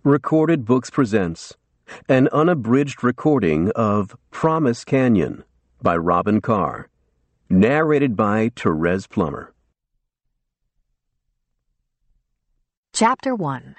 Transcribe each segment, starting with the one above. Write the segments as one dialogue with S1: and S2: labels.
S1: Recorded Books presents an unabridged recording of Promise Canyon by Robin Carr, narrated by Therese Plummer.
S2: Chapter 1.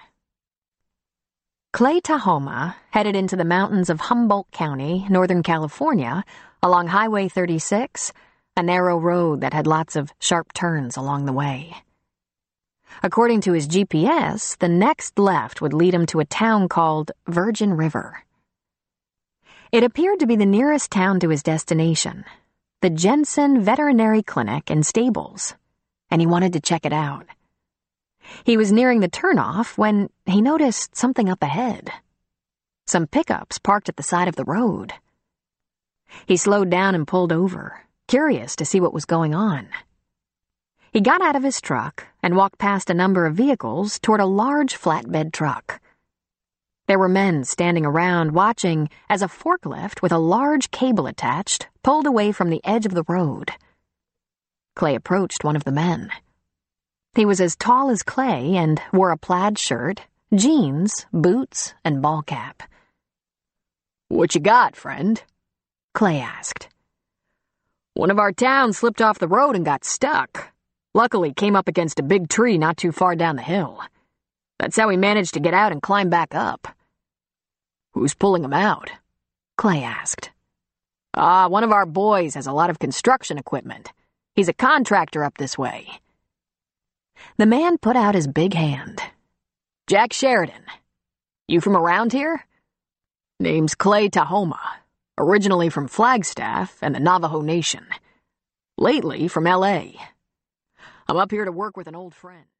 S2: Clay Tahoma headed into the mountains of Humboldt County, Northern California, along Highway 36, a narrow road that had lots of sharp turns along the way. According to his GPS, the next left would lead him to a town called Virgin River. It appeared to be the nearest town to his destination, the Jensen Veterinary Clinic and Stables, and he wanted to check it out. He was nearing the turnoff when he noticed something up ahead. Some pickups parked at the side of the road. He slowed down and pulled over, curious to see what was going on. He got out of his truck and walked past a number of vehicles toward a large flatbed truck. There were men standing around watching as a forklift with a large cable attached pulled away from the edge of the road. Clay approached one of the men. He was as tall as Clay and wore a plaid shirt, jeans, boots, and ball cap.
S3: "What you got, friend?"
S2: Clay asked.
S3: "One of our towns slipped off the road and got stuck. Luckily, came up against a big tree not too far down the hill. That's how we managed to get out and climb back up." "Who's pulling him out?"
S2: Clay asked.
S3: One of our boys has a lot of construction equipment. He's a contractor up this way."
S2: The man put out his big hand.
S3: "Jack Sheridan. You from around here?" "Name's Clay Tahoma, originally from Flagstaff and the Navajo Nation. Lately from L.A. I'm up here to work with an old friend."